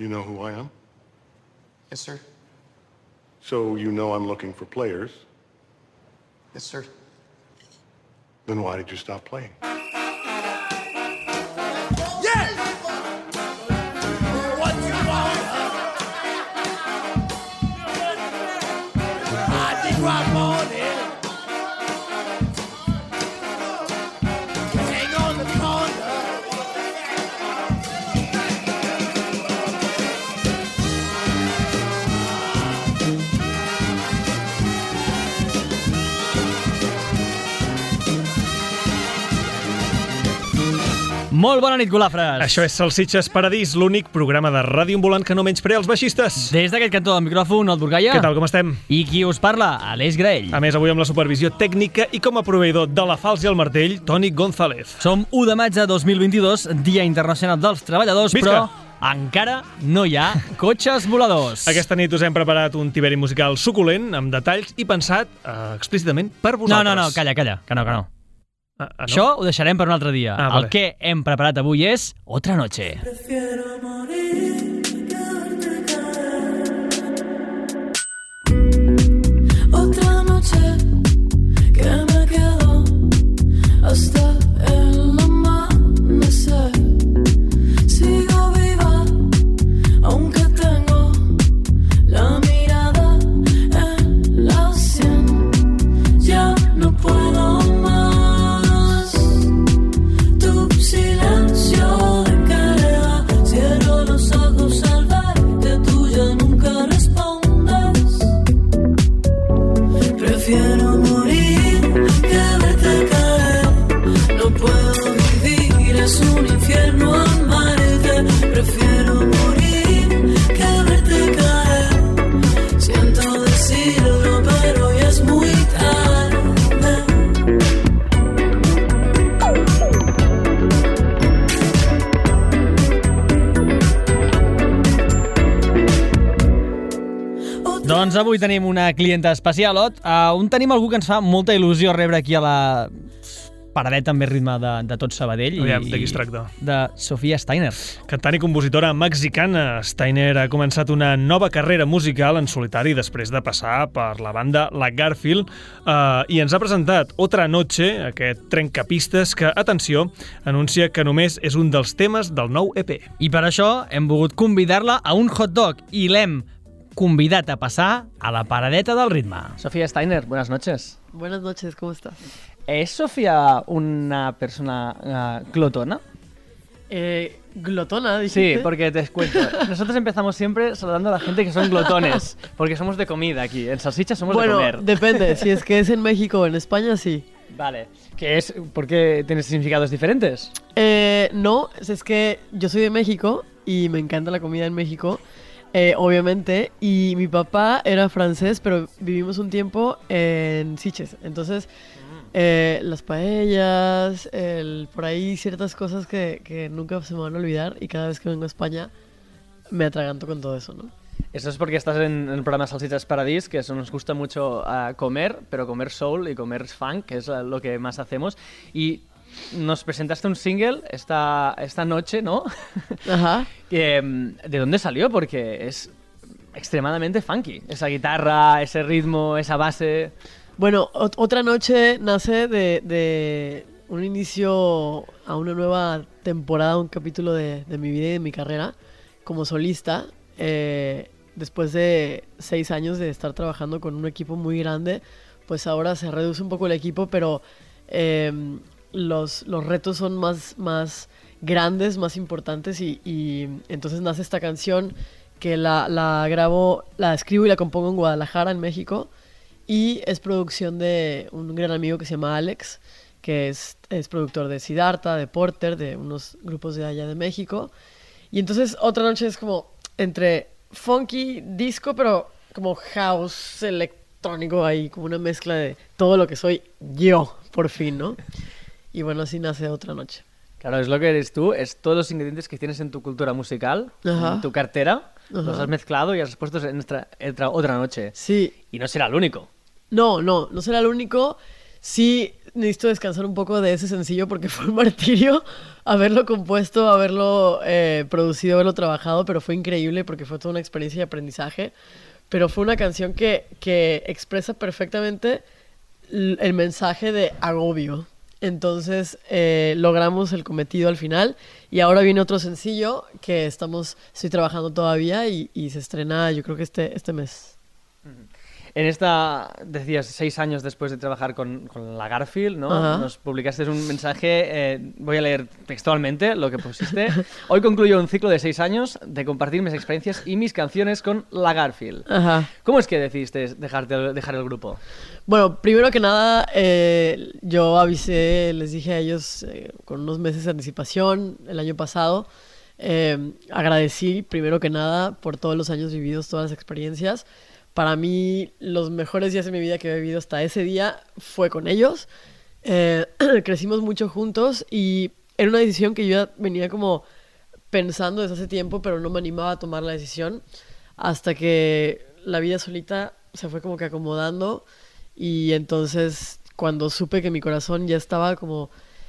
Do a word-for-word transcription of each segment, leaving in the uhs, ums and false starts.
You know who I am? Yes, sir. So you know I'm looking for players. Yes, sir. Then why did you stop playing? Yes! What you want? I think I'm on it. Hang on the corner. Molt bona nit, golafres! Això és Salsitxes Paradís, l'únic programa de ràdio ambulant que no menysprea els baixistes. Des d'aquest cantó del micròfon, el Burgaia. Què tal, com estem? I qui us parla, Aleix Graell. A més, avui amb la supervisió tècnica i com a proveïdor de la falç i el martell, Toni González. Som u de maig de dos mil vint-i-dos, Dia Internacional dels Treballadors, Visca! però encara no hi ha cotxes voladors. Aquesta nit us hem preparat un tiberi musical suculent, amb detalls i pensat eh, explícitament per vosaltres. No, no, no, calla, calla, que no, que no. Ah, ah, no? Això ho deixarem per un altre dia. Ah, vale. El que hem preparat avui és Otra Noche. Prefiero morir que verte caer. Otra noche que me quedo hasta el amanecer. Sigo viva, aunque tengo la mirada en la sien. Ya no puedo más. Tu silencio de cara, cierro los ojos al ver que tú ya nunca respondes. Prefiero morir que verte caer. No puedo vivir, es un infierno amarte. Prefiero morir que verte caer. Siento decirlo, pero ya es muy tarde. Doncs avui tenim una clienta especial, Ot. Uh, on tenim algú que ens fa molta il·lusió rebre aquí a la paradeta amb més ritme de, de tot Sabadell. Aviam, de qui es tracta? De Sofia Steiner. Cantant i compositora mexicana, Steiner ha començat una nova carrera musical en solitari després de passar per la banda La Garfield eh, i ens ha presentat Otra Noche, aquest trencapistes que, atenció, anuncia que només és un dels temes del nou E P. I per això hem volgut convidar-la a un hot dog i l'hem convidat a passar a la paradeta del ritme. Sofía Steiner, buenas noches. Buenas noches, ¿cómo estás? ¿Es Sofía una persona uh, glotona? Eh, ¿Glotona, Sí, dijiste? porque te cuento. Nosotros empezamos siempre saludando a la gente que son glotones, porque somos de comida aquí. En Salsichas somos Bueno, de comer. depende. Si es que es en México o en España, sí. Vale. ¿Qué es? ¿Por qué tienes significados diferentes? Eh, no, es que yo soy de México y me encanta la comida en México, eh, obviamente. Y mi papá era francés, pero vivimos un tiempo en Sitges. Entonces, eh, las paellas, el, por ahí ciertas cosas que, que nunca se me van a olvidar. Y cada vez que vengo a España me atraganto con todo eso, ¿no? Eso es porque estás en, en el programa Salsichas Paradís, que eso nos gusta mucho uh, comer, pero comer soul y comer funk, que es uh, lo que más hacemos. Y nos presentaste un single esta, esta noche, ¿no? Ajá. que, ¿De dónde salió? Porque es extremadamente funky. Esa guitarra, ese ritmo, esa base. Bueno, ot- Otra Noche nace de, de un inicio a una nueva temporada, un capítulo de, de mi vida y de mi carrera como solista. Eh, después de seis años de estar trabajando con un equipo muy grande, pues ahora se reduce un poco el equipo, pero eh, los, los retos son más, más grandes, más importantes y, y entonces nace esta canción que la, la grabo, la escribo y la compongo en Guadalajara, en México, y es producción de un gran amigo que se llama Alex, que es, es productor de Siddhartha, de Porter, de unos grupos de allá de México. Y entonces Otra Noche es como entre funky, disco, pero como house electrónico ahí, como una mezcla de todo lo que soy yo, por fin, ¿no? Y bueno, así nace Otra Noche. Claro, es lo que eres tú, es todos los ingredientes que tienes en tu cultura musical, Ajá. en tu cartera, Ajá. los has mezclado y has puesto en esta, esta Otra Noche. Sí. Y no será el único. No, no, no será el único. Sí, necesito descansar un poco de ese sencillo porque fue un martirio haberlo compuesto, haberlo eh, producido, haberlo trabajado, pero fue increíble porque fue toda una experiencia de aprendizaje. Pero fue una canción que, que expresa perfectamente l- el mensaje de agobio. Entonces eh, logramos el cometido al final y ahora viene otro sencillo que estamos, estoy trabajando todavía y, y se estrena yo creo que este, este mes. En esta, decías, seis años después de trabajar con, con la Garfield, ¿no? Ajá. Nos publicaste un mensaje, eh, voy a leer textualmente lo que pusiste. Hoy concluyo un ciclo de seis años de compartir mis experiencias y mis canciones con la Garfield. Ajá. ¿Cómo es que decidiste dejarte, dejar el grupo? Bueno, primero que nada, eh, yo avisé, les dije a ellos eh, con unos meses de anticipación el año pasado. Eh, agradecí primero que nada por todos los años vividos, todas las experiencias. Para mí, los mejores días de mi vida que he vivido hasta ese día fue con ellos. Eh, crecimos mucho juntos y era una decisión que yo ya venía como pensando desde hace tiempo, pero no me animaba a tomar la decisión hasta que la vida solita se fue como que acomodando y entonces cuando supe que mi corazón ya estaba como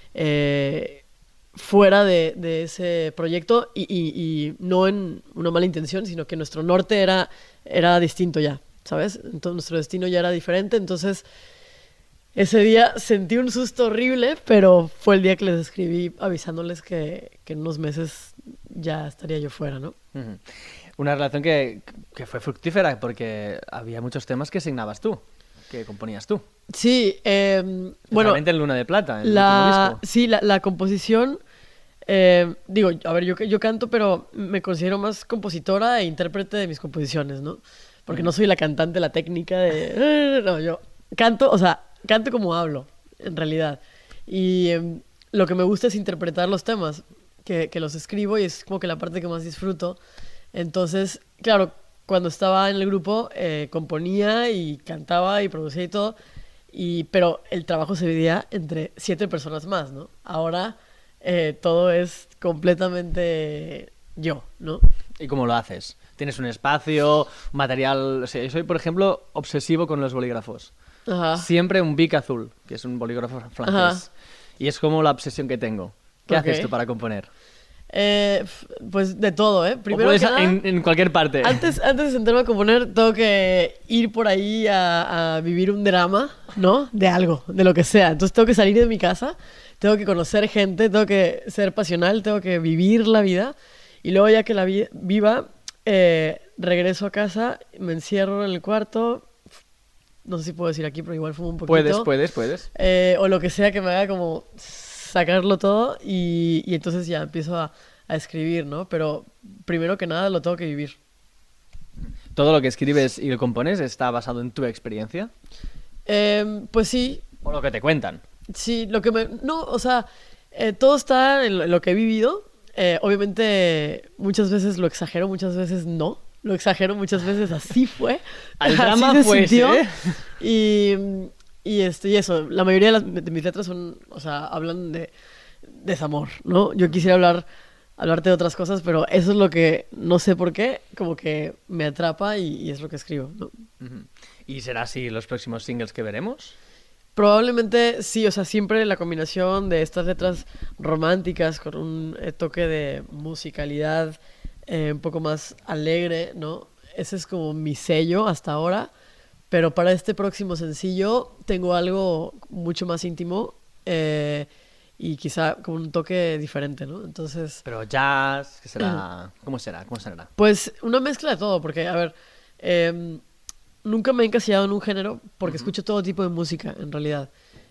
eh, fuera de, de ese proyecto y, y, y no en una mala intención, sino que nuestro norte era, era distinto ya, ¿sabes? Entonces nuestro destino ya era diferente, entonces ese día sentí un susto horrible, pero fue el día que les escribí avisándoles que, que en unos meses ya estaría yo fuera, ¿no? Uh-huh. Una relación que, que fue fructífera porque había muchos temas que asignabas tú, que componías tú. Sí, eh, bueno... Realmente en Luna de Plata, en el la, último disco. Sí, la, la composición... Eh, digo, a ver, yo, yo canto, pero me considero más compositora e intérprete de mis composiciones, ¿no? Porque no soy la cantante, la técnica de... No, yo canto, o sea, canto como hablo, en realidad. Y eh, lo que me gusta es interpretar los temas, que, que los escribo y es como que la parte que más disfruto. Entonces, claro, cuando estaba en el grupo eh, componía y cantaba y producía y todo, y, pero el trabajo se dividía entre siete personas más, ¿no? Ahora... Eh, todo es completamente yo, ¿no? ¿Y cómo lo haces? ¿Tienes un espacio, material? O sea, yo soy, por ejemplo, obsesivo con los bolígrafos. Ajá. Siempre un Bic azul, que es un bolígrafo francés. Ajá. Y es como la obsesión que tengo. ¿Qué Ok. haces tú para componer? Eh, f- pues de todo, ¿eh? O Primero puedes que nada, en, en cualquier parte. antes, antes de sentarme a componer, tengo que ir por ahí a, a vivir un drama, ¿no? De algo, de lo que sea. Entonces tengo que salir de mi casa, tengo que conocer gente, tengo que ser pasional, tengo que vivir la vida. Y luego ya que la vi- viva, eh, regreso a casa, me encierro en el cuarto. No sé si puedo decir aquí, pero igual fumo un poquito. Puedes, puedes, puedes. Eh, o lo que sea que me haga como sacarlo todo y, y entonces ya empiezo a, a escribir, ¿no? Pero primero que nada lo tengo que vivir. ¿Todo lo que escribes y lo compones está basado en tu experiencia? Eh, pues sí, ¿O lo que te cuentan? sí, lo que me... No, o sea, eh, todo está en lo, en lo que he vivido. Eh, obviamente muchas veces lo exagero, muchas veces no. Lo exagero muchas veces, así fue. Al Así drama se fue ese, sintió. ¿eh? Y, y, este, y eso, la mayoría de, las, de mis letras son, o sea, hablan de desamor, ¿no? Yo quisiera hablar, hablarte de otras cosas, pero eso es lo que, no sé por qué, como que me atrapa y, y es lo que escribo, ¿no? Ujú. ¿Y será así los próximos singles que veremos? Probablemente sí, o sea, siempre la combinación de estas letras románticas con un eh, toque de musicalidad eh, un poco más alegre, ¿no? Ese es como mi sello hasta ahora, pero para este próximo sencillo tengo algo mucho más íntimo eh, y quizá con un toque diferente, ¿no? Entonces, Pero jazz, ¿qué será? ¿Cómo será? ¿Cómo será? pues una mezcla de todo, porque, a ver, eh, nunca me he encasillado en un género porque escucho todo tipo de música, en realidad.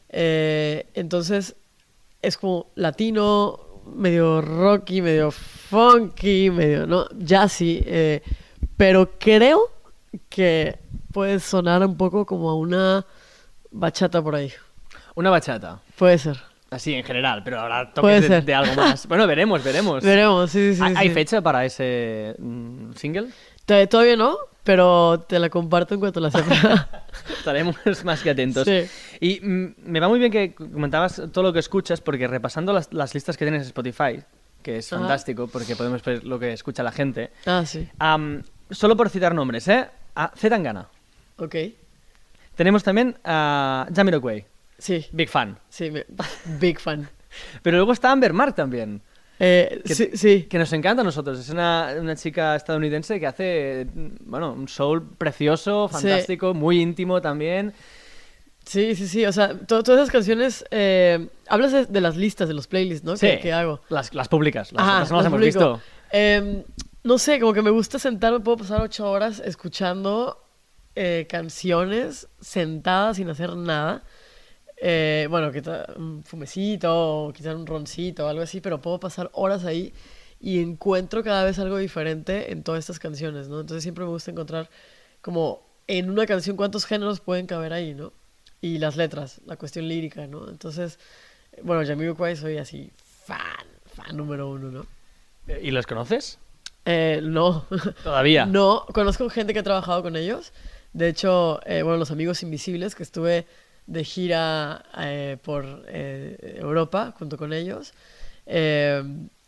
Eh, entonces, es como latino, medio rocky, medio funky, medio, ¿no? Jazzy, eh, pero creo que puede sonar un poco como a una bachata por ahí. Una bachata. Puede ser. Así en general, pero habrá Puede toques de, ser. de algo más. Bueno, veremos, veremos. Veremos, sí, sí, sí. ¿Hay, hay sí. fecha para ese mm, single? Te- Todavía no, pero te la comparto en cuanto la sepa. Estaremos más que atentos. Sí. Y mm, me va muy bien que comentabas todo lo que escuchas, porque repasando las, las listas que tienes en Spotify, que es Ajá. fantástico, porque podemos ver lo que escucha la gente. Ah, sí. Am, solo por citar nombres, ¿eh? A Z Tangana. Ok. Tenemos también a Jamiroquai. Sí, Big fan. sí, me- big fan. Pero luego está Amber Mark también. Eh, Que- sí, sí. Que nos encanta a nosotros. Es una, una chica estadounidense que hace, bueno, un soul precioso, Sí. fantástico, muy íntimo también. Sí, sí, sí, o sea, to- todas esas canciones, eh, hablas de, de las listas, de los playlists, ¿no? Sí, Que, que hago. Las, las públicas, las Ajá, otras no las las hemos publico. visto. Eh, no sé, como que me gusta sentarme, puedo pasar ocho horas escuchando eh, canciones sentadas sin hacer nada. Eh, bueno, quizá un fumecito o quizá un roncito o algo así, pero puedo pasar horas ahí y encuentro cada vez algo diferente en todas estas canciones, ¿no? Entonces siempre me gusta encontrar como en una canción cuántos géneros pueden caber ahí, ¿no? Y las letras, la cuestión lírica, ¿no? Entonces, eh, bueno, Jamiroquai soy así fan, fan número uno, ¿no? ¿Y los conoces? Eh, no. Todavía. No, conozco gente que ha trabajado con ellos. De hecho, eh, bueno, los Amigos Invisibles, que estuve de gira eh, por eh, Europa junto con ellos. eh,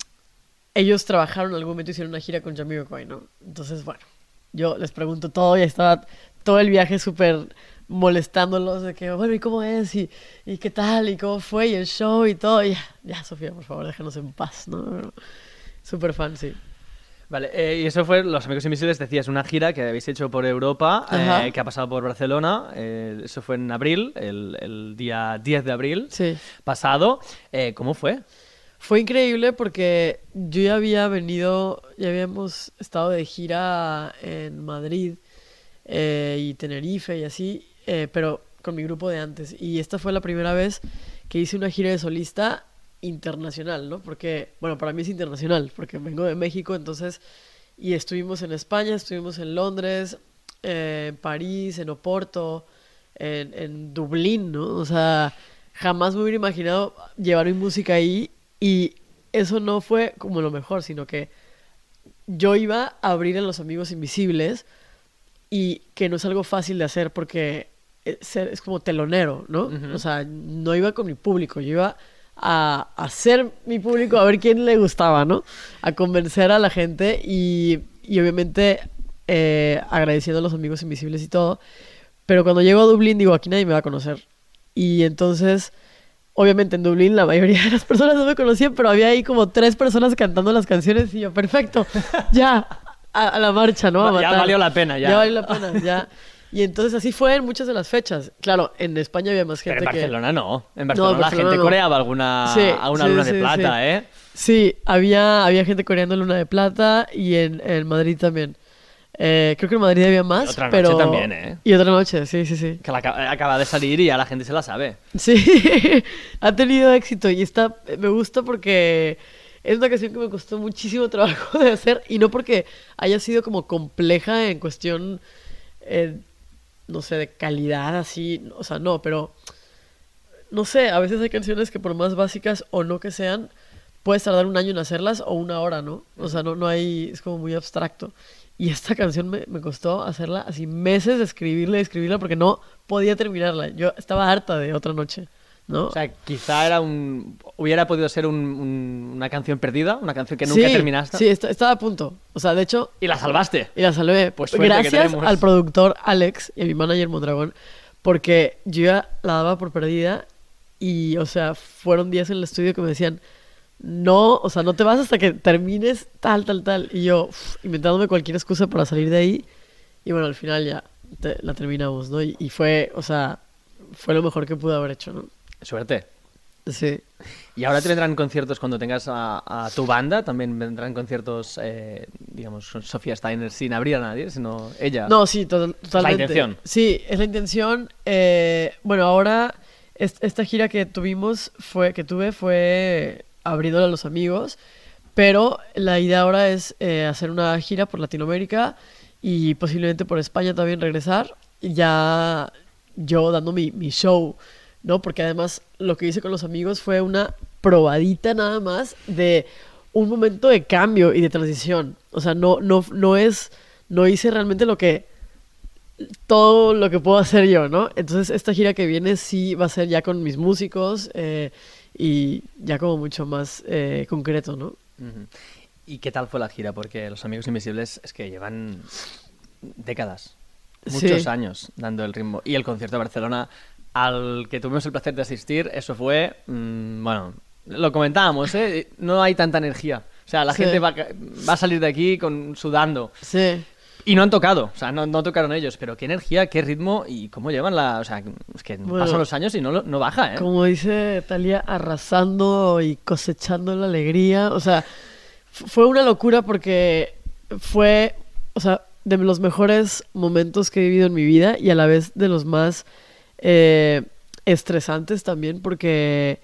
ellos trabajaron en algún momento, hicieron una gira con Jamiroquai, ¿no? Entonces, bueno, yo les pregunto todo y estaba todo el viaje súper molestándolos de que, bueno, ¿y cómo es? ¿Y, y qué tal? ¿Y cómo fue? ¿Y el show? Y todo. Y ya, ya, Sofía, por favor, déjanos en paz, ¿no? Súper fan, sí. Vale, eh, y eso fue Los Amigos Invisibles, decías, una gira que habéis hecho por Europa, Ajá. eh, que ha pasado por Barcelona. Eh, eso fue en abril, el, el día diez de abril Sí. pasado. Eh, ¿Cómo fue? Fue increíble porque yo ya había venido, ya habíamos estado de gira en Madrid eh, y Tenerife y así, eh, pero con mi grupo de antes. Y esta fue la primera vez que hice una gira de solista internacional, ¿no? Porque, bueno, para mí es internacional, porque vengo de México, entonces, y estuvimos en España, estuvimos en Londres, eh, en París, en Oporto, en, en Dublín, ¿no? O sea, jamás me hubiera imaginado llevar mi música ahí y eso no fue como lo mejor, sino que yo iba a abrir a Los Amigos Invisibles y que no es algo fácil de hacer porque es, es como telonero, ¿no? Ujú. O sea, no iba con mi público, yo iba a hacer mi público, a ver quién le gustaba, ¿no? A convencer a la gente y, y obviamente eh, agradeciendo a Los Amigos Invisibles y todo. Pero cuando llego a Dublín digo, aquí nadie me va a conocer. Y entonces, obviamente en Dublín la mayoría de las personas no me conocían, pero había ahí como tres personas cantando las canciones y yo, perfecto, ya, a, a la marcha, ¿no? A Ya matar. valió la pena, ya. Ya valió la pena, ya. Y entonces así fue en muchas de las fechas. Claro, en España había más Pero gente en que... Barcelona no. En No, Barcelona en la Barcelona gente no. coreaba alguna, Sí, alguna sí, luna sí, de plata, sí. ¿eh? Sí, había, había gente coreando Luna de Plata y en, en Madrid también. Eh, creo que en Madrid había más, Y otra noche pero... también, ¿eh? Y otra noche, sí, sí, sí. Que la aca- acaba de salir y ya la gente se la sabe. Sí, ha tenido éxito y está, me gusta porque es una canción que me costó muchísimo trabajo de hacer y no porque haya sido como compleja en cuestión, eh, no sé, de calidad así, o sea, no, pero no sé, a veces hay canciones que por más básicas o no que sean, puedes tardar un año en hacerlas o una hora, ¿no? O sea, no, no hay, es como muy abstracto. Y esta canción me, me costó hacerla así meses de escribirla y escribirla porque no podía terminarla. Yo estaba harta de Otra Noche, ¿no? O sea, quizá era un... hubiera podido ser un- un- una canción perdida, una canción que nunca sí, terminaste. Sí, est- estaba a punto. O sea, de hecho, Y la salvaste. y la salvé. Pues suerte que Gracias tenemos. al productor Alex y a mi manager Mondragón, porque yo ya la daba por perdida y, o sea, fueron días en el estudio que me decían, no, o sea, no te vas hasta que termines tal, tal, tal. Y yo, uf, inventándome cualquier excusa para salir de ahí. Y bueno, al final ya te- la terminamos, ¿no? Y, y fue, o sea, fue lo mejor que pude haber hecho, ¿no? Suerte. Sí. Y ahora te vendrán conciertos cuando tengas a, a tu banda, también vendrán conciertos, eh, digamos, con Sofía Steiner sin abrir a nadie, sino ella. No, sí, to- totalmente. intención. Sí, es la intención. Eh, bueno, ahora es- esta gira que tuvimos fue, que tuve fue abriéndole a Los Amigos, pero la idea ahora es eh, hacer una gira por Latinoamérica y posiblemente por España también regresar, y ya yo dando mi, mi show, ¿no? Porque además lo que hice con Los Amigos fue una probadita nada más de un momento de cambio y de transición. O sea, no, no, no es, no hice realmente lo que, todo lo que puedo hacer yo, ¿no? Entonces esta gira que viene sí va a ser ya con mis músicos eh, y ya como mucho más eh, concreto, ¿no? Ujú. ¿Y qué tal fue la gira? Porque Los Amigos Invisibles es que llevan décadas, muchos Sí. años dando el ritmo. Y el concierto de Barcelona al que tuvimos el placer de asistir, eso fue, mmm, bueno, lo comentábamos, ¿eh? No hay tanta energía. O sea, la Sí. gente va, va a salir de aquí con, sudando. Sí. Y no han tocado, o sea, no, no tocaron ellos, pero qué energía, qué ritmo y cómo llevan la... O sea, es que Bueno, pasan los años y no, lo- no baja, ¿eh? Como dice Thalía, arrasando y cosechando la alegría. O sea, f- fue una locura porque fue, o sea, de los mejores momentos que he vivido en mi vida y a la vez de los más eh, estresantes también porque,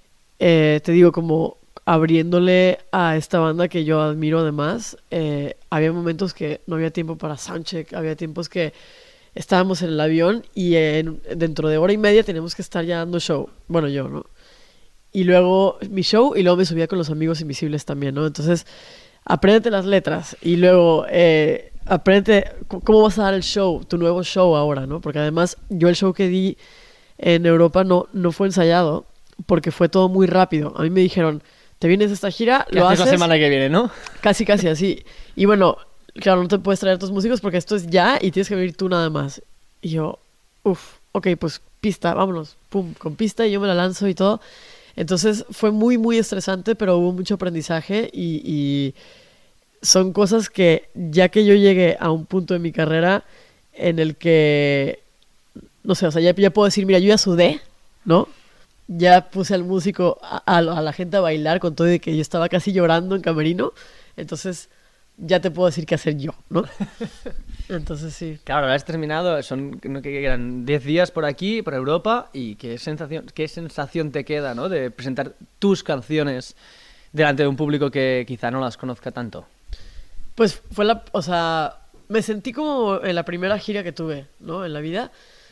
eh, te digo, como abriéndole a esta banda que yo admiro además, eh, había momentos que no había tiempo para soundcheck, había tiempos que estábamos en el avión y en- dentro de hora y media teníamos que estar ya dando show. Bueno, yo, ¿no? Y luego mi show y luego me subía con los amigos invisibles también, ¿no? Entonces, apréndete las letras y luego eh, apréndete c- cómo vas a dar el show, tu nuevo show ahora, ¿no? Porque además yo el show que di en Europa no, no fue ensayado porque fue todo muy rápido. A mí me dijeron, te vienes a esta gira, ¿Qué lo haces haces la semana que viene, no? casi casi así. Y bueno, claro, no te puedes traer a tus músicos porque esto es ya y tienes que venir tú nada más. Y yo, uff, ok, pues pista, vámonos, pum, con pista y yo me la lanzo y todo. Entonces fue muy, muy estresante, pero hubo mucho aprendizaje y, y son cosas que ya que yo llegué a un punto de mi carrera en el que, no sé, o sea, ya, ya puedo decir, mira, yo ya sudé, ¿no? Ya puse al músico, a, a- a la gente a bailar con todo y que yo estaba casi llorando en camerino, entonces ya te puedo decir qué hacer yo, ¿no? Entonces sí. Claro, ahora has terminado, son no, que eran diez días por aquí, por Europa, y qué sensación, qué sensación te queda, ¿no? De presentar tus canciones delante de un público que quizá no las conozca tanto. Pues fue la, o sea, me sentí como en la primera gira que tuve, ¿no? En la vida,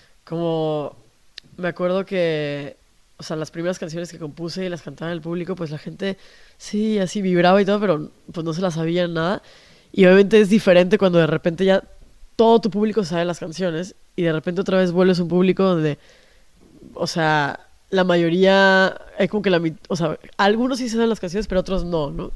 como me acuerdo que, o sea, las primeras canciones que compuse y las cantaba en el público, pues la gente sí, así vibraba y todo, pero pues no se las sabían nada. Y obviamente es diferente cuando de repente ya todo tu público sabe las canciones y de repente otra vez vuelves a un público donde, o sea, la mayoría, es como que la mit- o sea, algunos sí saben las canciones, pero otros no, ¿no?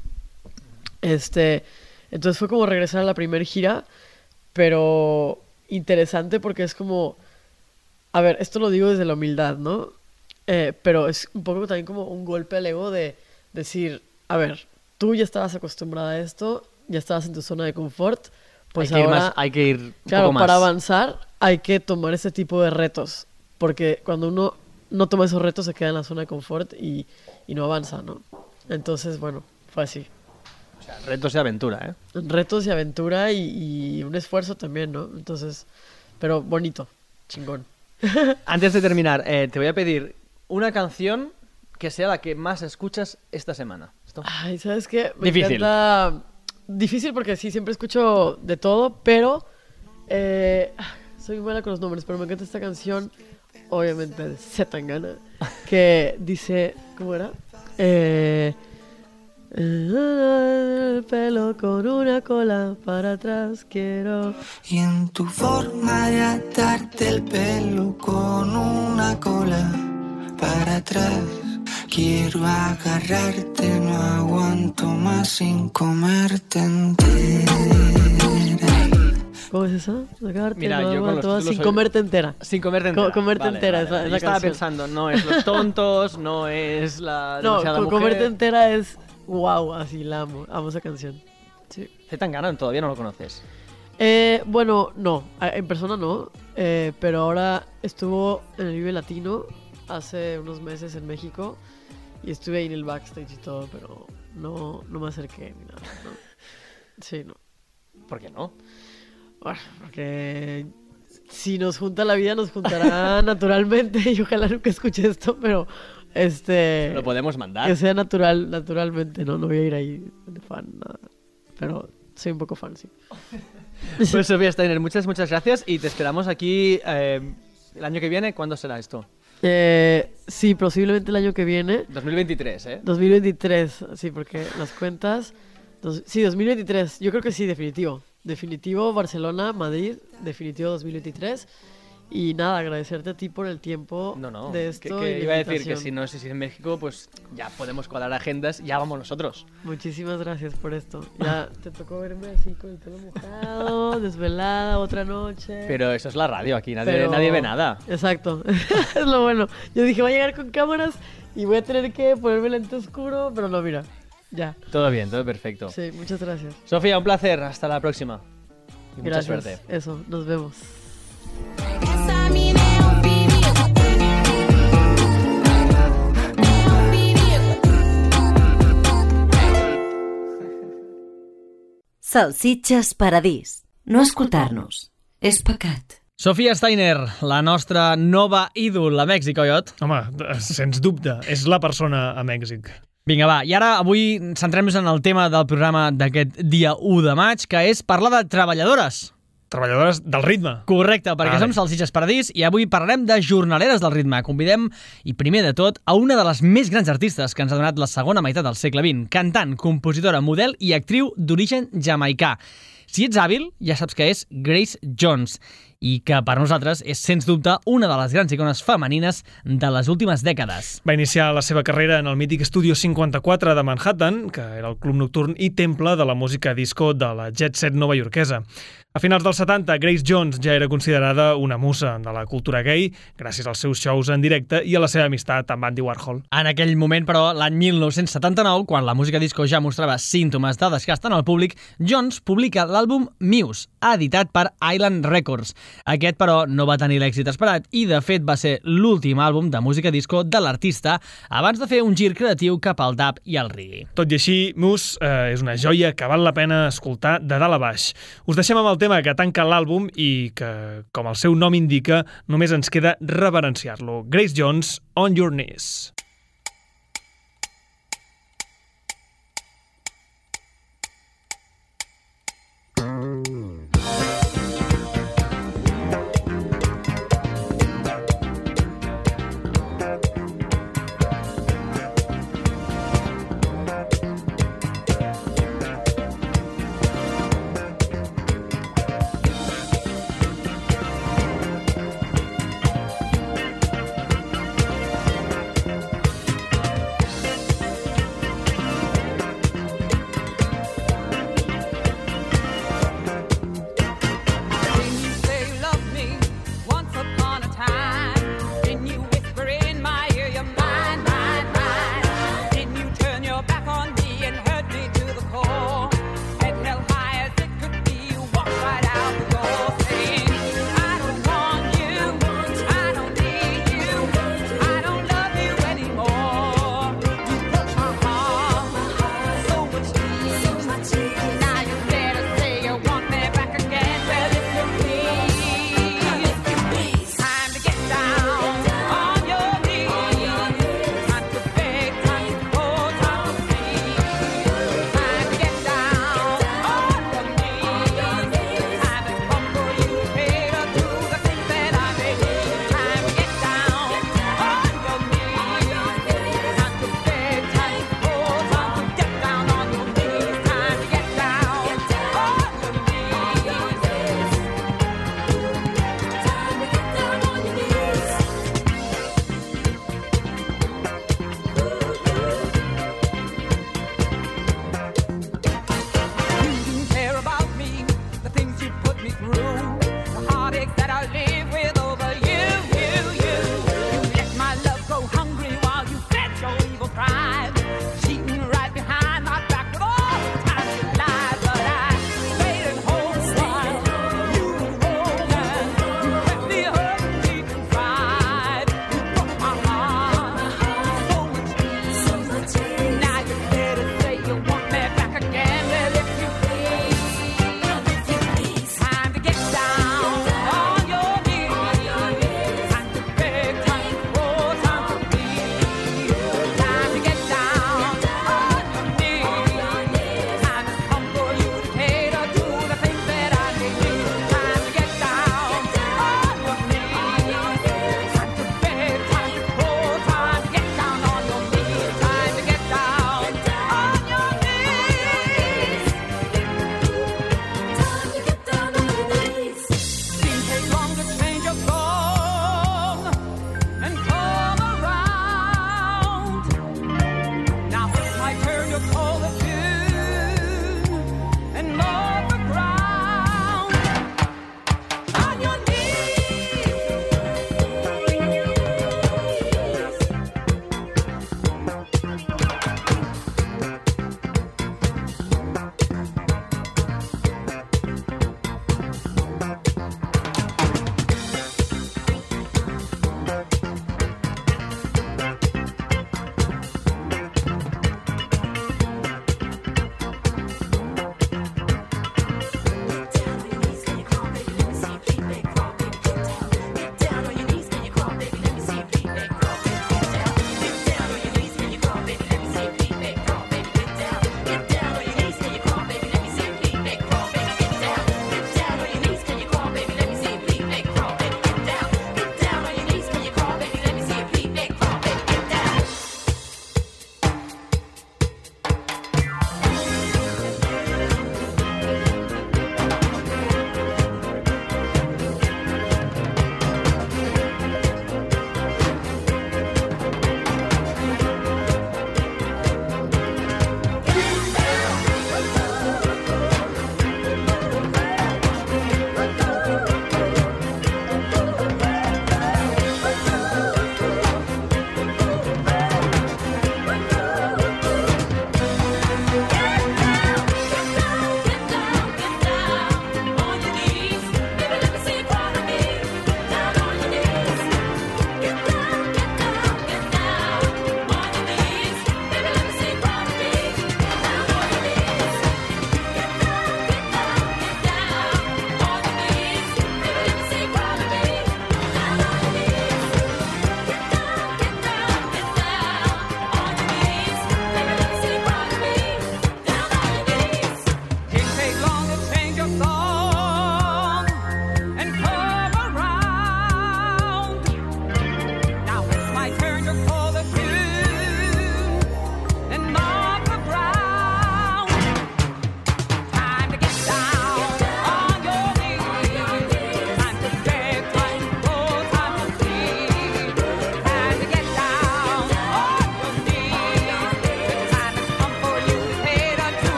Este, entonces fue como regresar a la primera gira, pero interesante porque es como, a ver, esto lo digo desde la humildad, ¿no? Eh, pero es un poco también como un golpe al ego de decir, a ver, tú ya estabas acostumbrada a esto, ya estabas en tu zona de confort, pues hay que ahora, ir más, hay que ir un claro, poco más. para avanzar hay que tomar ese tipo de retos, porque cuando uno no toma esos retos se queda en la zona de confort y, y no avanza, ¿no? Entonces, bueno, fue así. O sea, retos y aventura, ¿eh? Retos y aventura y, y un esfuerzo también, ¿no? Entonces, pero bonito, chingón. Antes de terminar, eh, te voy a pedir una canción que sea la que más escuchas esta semana. ¿Esto? Ay, ¿sabes qué? Me Difícil. encanta... Difícil porque sí, siempre escucho de todo, pero... eh, soy mala con los nombres, pero me encanta esta canción, obviamente de Zetangana, que dice... ¿Cómo era? Eh... El pelo con una cola para atrás quiero... Y en tu forma de atarte el pelo con una cola para atrás, quiero agarrarte, no aguanto más sin comerte entera. ¿Cómo es eso? Sacarte, Mira, no yo con los aguanto más, títulos sin soy- comerte entera. Sin comerte Co- entera. comerte Vale, entera, vale, es la- vale. es Yo la estaba canción. pensando, no es Los Tontos, no es la No, demasiada co- mujer. comerte entera es... Wow, así la amo, amo esa canción. Sí. Zetangana todavía no lo conoces. Eh, bueno, no, a- en persona no, eh, pero ahora estuvo en el Vive Latino hace unos meses en México y estuve ahí en el backstage y todo, pero no, no me acerqué ni nada. ¿No? Sí, no. ¿Por qué no? Bueno, porque si nos junta la vida, nos juntará naturalmente y ojalá nunca escuche esto, pero este... Lo podemos mandar. Que sea natural, naturalmente, no, no voy a ir ahí de fan, nada. Pero soy un poco fan, sí. Pues Sofía Steiner, muchas, muchas gracias y te esperamos aquí eh, el año que viene. ¿Cuándo será esto? Eh, sí, posiblemente el año que viene. dos mil veintitrés, ¿eh? dos mil veintitrés, sí, porque las cuentas... Dos, sí, dos mil veintitrés, yo creo que sí, definitivo. Definitivo Barcelona, Madrid, definitivo dos mil veintitrés. Y nada, agradecerte a ti por el tiempo No, no. de que- esto. que y la iba a decir que invitación. si no es en México, pues ya podemos cuadrar agendas, ya vamos nosotros. Muchísimas gracias por esto. Ya te tocó verme así con el pelo mojado. sueño, desvelada, otra noche. Pero eso es la radio, aquí nadie, Pero- nadie ve nada. Exacto, es lo bueno. Yo dije, voy a llegar con cámaras y voy a tener que ponerme lente oscuro, pero no, mira, ya. Todo bien, todo perfecto. Sí, muchas gracias. Sofía, un placer. Hasta la próxima. Y mucha Gracias. suerte. Eso, nos vemos. Salsitxes Paradís. No escoltar-nos és pecat. Sofia Steiner, la nostra nova ídol a Mèxic, oi? Home, sens dubte, és la persona a Mèxic. Vinga, va, i ara avui centrem-nos en el tema del programa d'aquest dia u de maig, que és parlar de treballadores. Treballadores del ritme. Correcte, perquè Vale. som Salsitxes Paradís i avui parlarem de jornaleres del ritme. Convidem, i primer de tot, a una de les més grans artistes que ens ha donat la segona meitat del segle vint, cantant, compositora, model i actriu d'origen jamaicà. Si ets hàbil, ja saps que és Grace Jones, i que per nosaltres és, sens dubte, una de les grans icones femenines de les últimes dècades. Va iniciar la seva carrera en el mític Estudio cinquanta-quatre de Manhattan, que era el club nocturn i temple de la música disco de la jet set novaiorquesa. A finals dels setanta, Grace Jones ja era considerada una musa de la cultura gay gràcies als seus shows en directe i a la seva amistat amb Andy Warhol. En aquell moment, però, l'any mil nou-cents setanta-nou, quan la música disco ja mostrava símptomes de desgast en el públic, Jones publica l'àlbum Muse, editat per Island Records. Aquest, però, no va tenir l'èxit esperat i, de fet, va ser l'últim àlbum de música disco de l'artista abans de fer un gir creatiu cap al dub i al reggae. Tot i així, Muse eh, és una joia que val la pena escoltar de dalt a baix. Us deixem amb el tema que tanca l'àlbum i que, com el seu nom indica, només ens queda reverenciar-lo. Grace Jones, On Your Knees.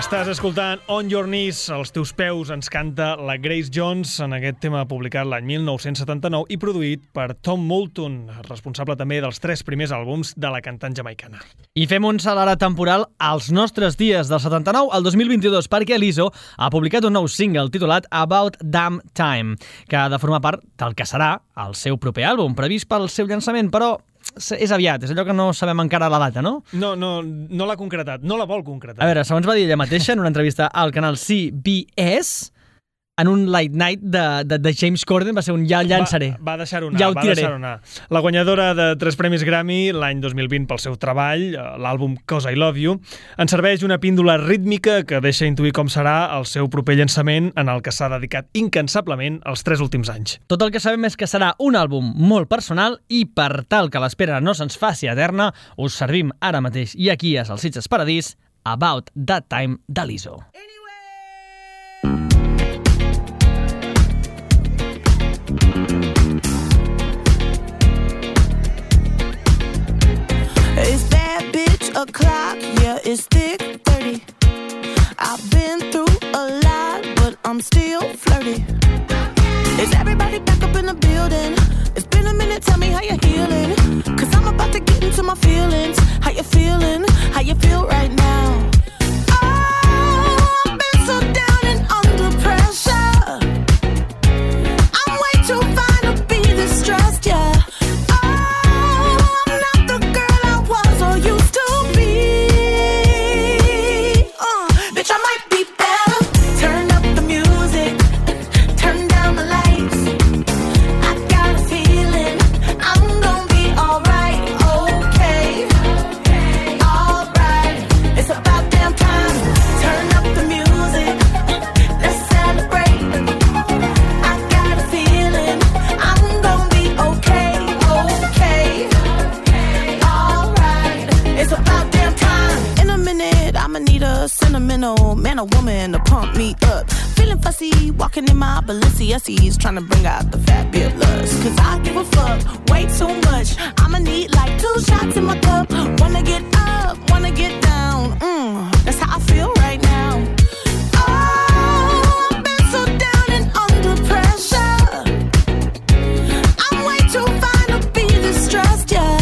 Estàs escoltant On Your Knees, als teus peus, ens canta la Grace Jones en aquest tema publicat l'any mil nou-cents setanta-nou i produït per Tom Moulton, responsable també dels tres primers àlbums de la cantant jamaicana. I fem un salt ara temporal als nostres dies del setanta-nou al dos mil vint-i-dos perquè Lizzo ha publicat un nou single titulat About Damn Time, que ha de formar part del que serà el seu proper àlbum, previst pel seu llançament, però és aviat, és allò que no sabem encara la data, no? No, no, no l'ha concretat, no la vol concretar. A veure, segons va dir ella mateixa en una entrevista al canal C B S, en un late night de, de, de James Corden va ser un ja el llançaré. Va, va deixar-ho anar, ja va deixar-ho anar. La guanyadora de tres premis Grammy l'any dos mil vint pel seu treball, l'àlbum Cause I Love You, ens serveix una píndola rítmica que deixa intuir com serà el seu proper llançament en el que s'ha dedicat incansablement els tres últims anys. Tot el que sabem és que serà un àlbum molt personal i per tal que l'espera no se'ns faci eterna, us servim ara mateix i aquí a Salsitxes Paradís About That Time de Lizzo. It's bad bitch o'clock, yeah, it's thick thirty. I've been through a lot, but I'm still flirty. Is everybody back up in the building? It's been a minute, tell me how you're healing. Cause I'm about to get into my feelings. How you feeling? How you feel right now? Oh, I've been so down and under pressure. I'm way too fine to be distressed, yeah. Sentimental man or woman to pump me up. Feeling fussy, walking in my Balenciennes, trying to bring out the fabulous. Cause I give a fuck way too much. I'ma need like two shots in my cup. Wanna get up, wanna get down. Mm, that's how I feel right now. Oh, I've been so down and under pressure. I'm way too fine to be distressed, yeah.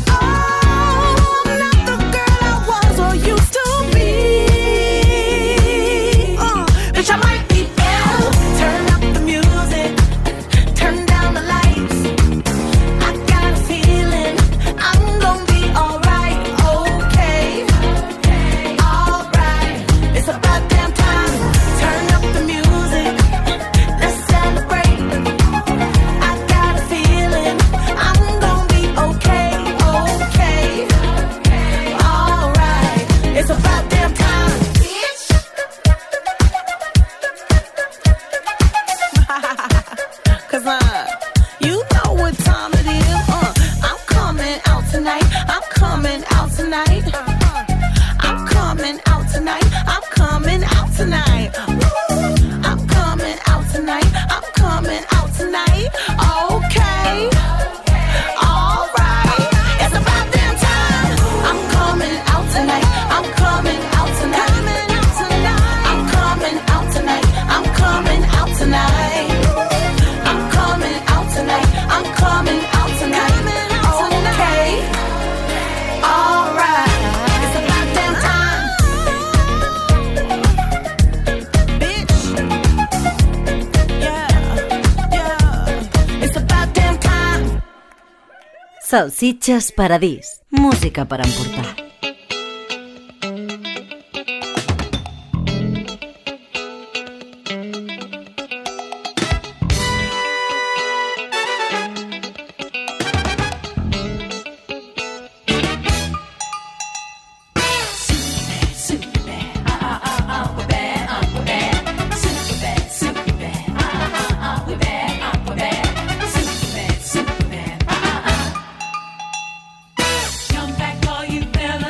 Salsitxes Paradís. Música per emportar. Come back, all you fellas.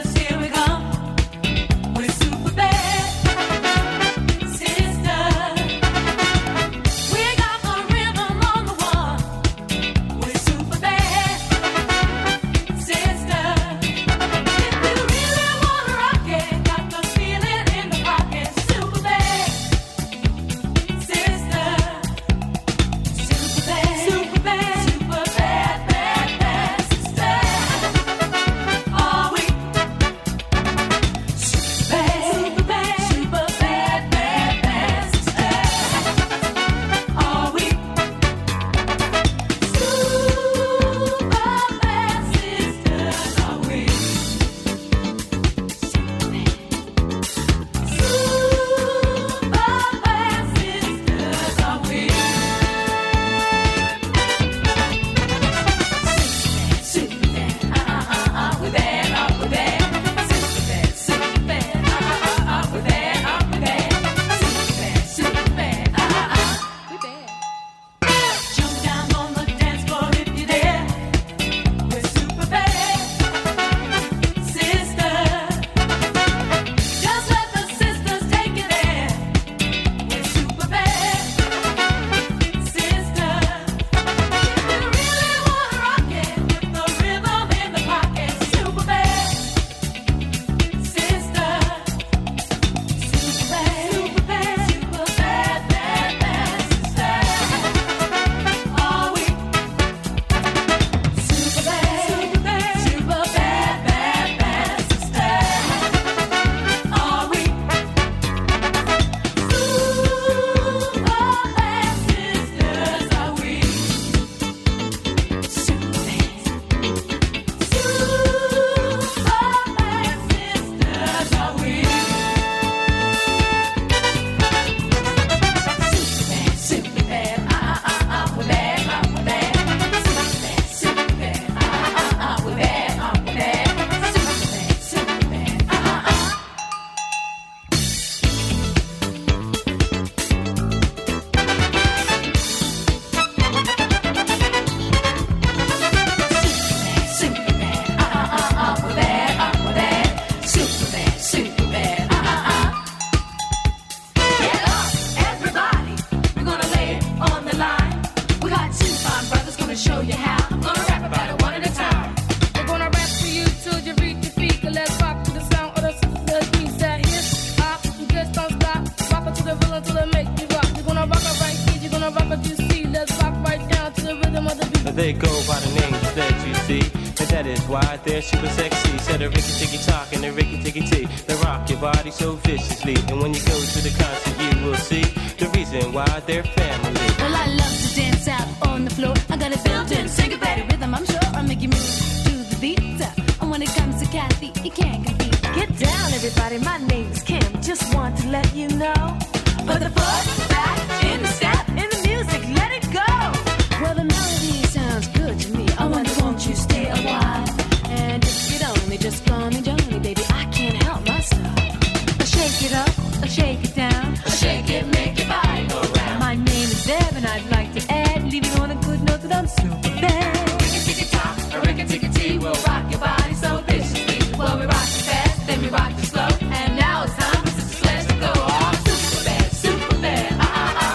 They go by the names that you see, and that is why they're super sexy. Said a ricky ticky talk and a ricky ticky tea. They rock your body so viciously, and when you go to the concert you will see the reason why they're family. Well, I love to dance out on the floor. I got a built-in syncopated rhythm. I'm sure I'll make you move to the beat. And when it comes to Kathy, you can't compete. Get down, everybody. My name's Kim. Just want to let you know. Put the foot back in the step, in the music, let it go. Well, the melody sounds good to me. I wonder, won't you stay a while? And if you'd only just call me Johnny, baby, I can't help myself. I shake it up, I shake it down, I shake it, make your body go round. My name is Deb, and I'd like to add, leaving on a good note that I'm super bad. Ricky-ticky-tock, a ricky-ticky-tee, we'll rock your body so viciously. Well, we rock it fast, then we rock it slow, and now it's time for Sister Sledge to go. Oh, super bad, super bad, uh-uh-uh.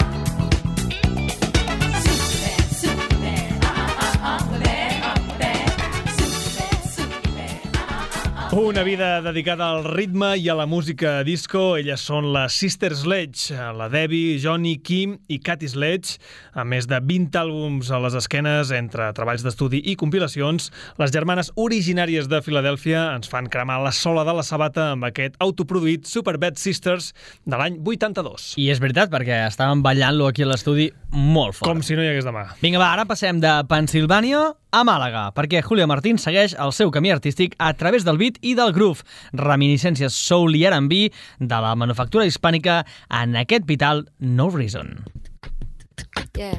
Super bad, super bad, uh-uh-uh, we're bad, uh, we're bad. Super bad, super bad, uh-uh-uh. Una vida dedicada al ritme i a la música disco. Elles són la Sister Sledge, la Debbie, Johnny, Kim i Katy Sledge. A més de vint àlbums a les esquenes entre treballs d'estudi i compilacions, les germanes originàries de Filadèlfia ens fan cremar la sola de la sabata amb aquest autoproduït Super Bad Sisters de l'any vuitanta-dos. I és veritat, perquè estàvem ballant-lo aquí a l'estudi molt fort. Com si no hi hagués demà. Vinga, va, ara passem de Pensilvània a Màlaga, perquè Julia Martín segueix el seu camí artístic a través del beat i del groove, reminiscències soul i R and B de la manufactura hispànica en aquest vital No Reason. Yeah.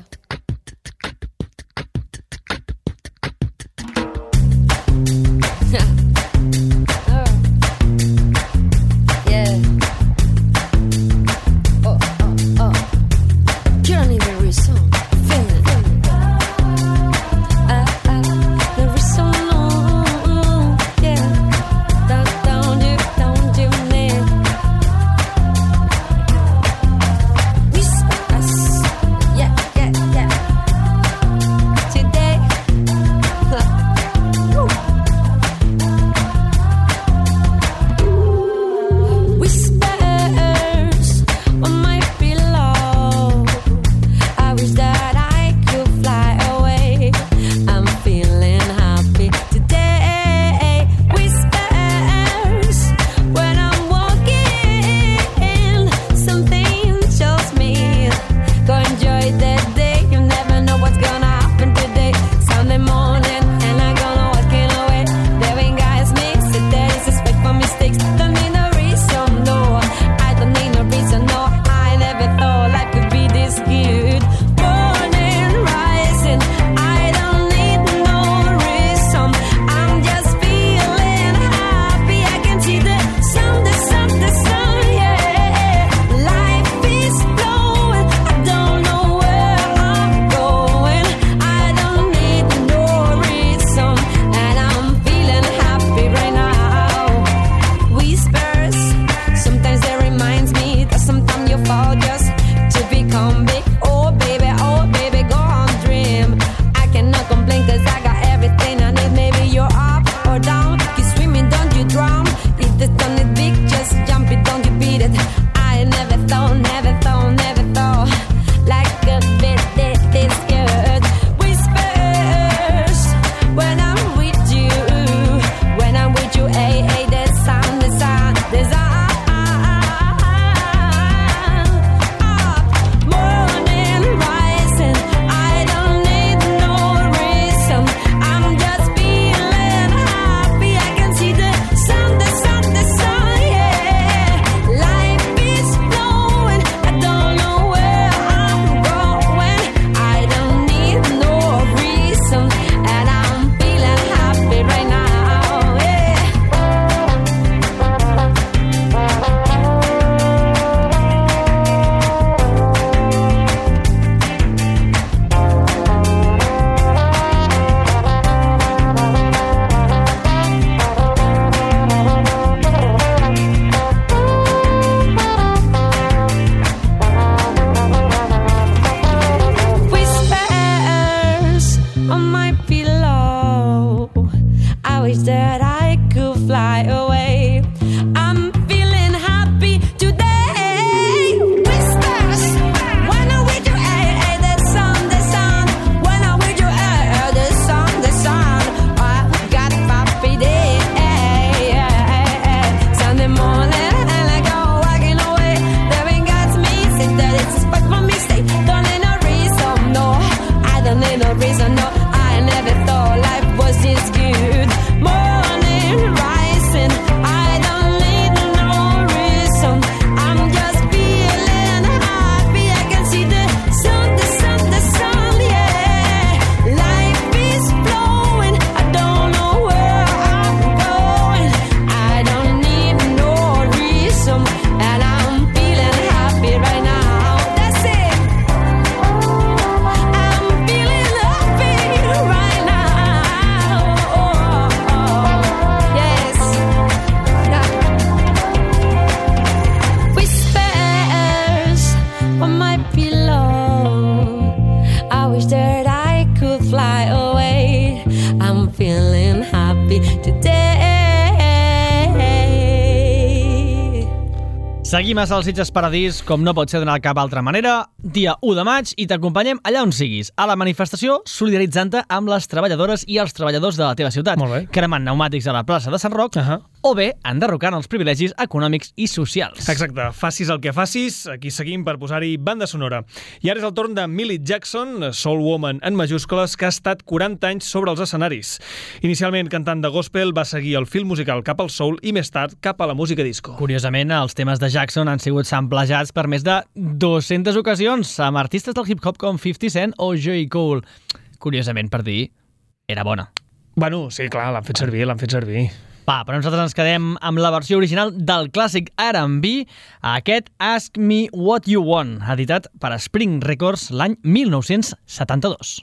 Seguim a Salsitxes Paradís, com no pot ser d'una cap altra manera, dia u de maig, i t'acompanyem allà on siguis, a la manifestació solidaritzant-te amb les treballadores i els treballadors de la teva ciutat, cremant pneumàtics a la plaça de Sant Roc, uh -huh. o bé enderrocant els privilegis econòmics i socials. Exacte, facis el que facis, aquí seguim per posar-hi banda sonora. I ara és el torn de Millie Jackson, Soul Woman en majúscules, que ha estat quaranta anys sobre els escenaris. Inicialment cantant de gospel, va seguir el fil musical cap al soul i més tard cap a la música disco. Curiosament, els temes de Jackson han sigut samplejats per més de dues-centes ocasions amb artistes del hip-hop com fifty Cent o J. Cole. Curiosament, per dir, era bona. Bueno, sí, clar, l'han fet servir, l'han fet servir. Va, però nosaltres ens quedem amb la versió original del clàssic R and B, aquest Ask Me What You Want, editat per Spring Records l'any mil nou-cents setanta-dos.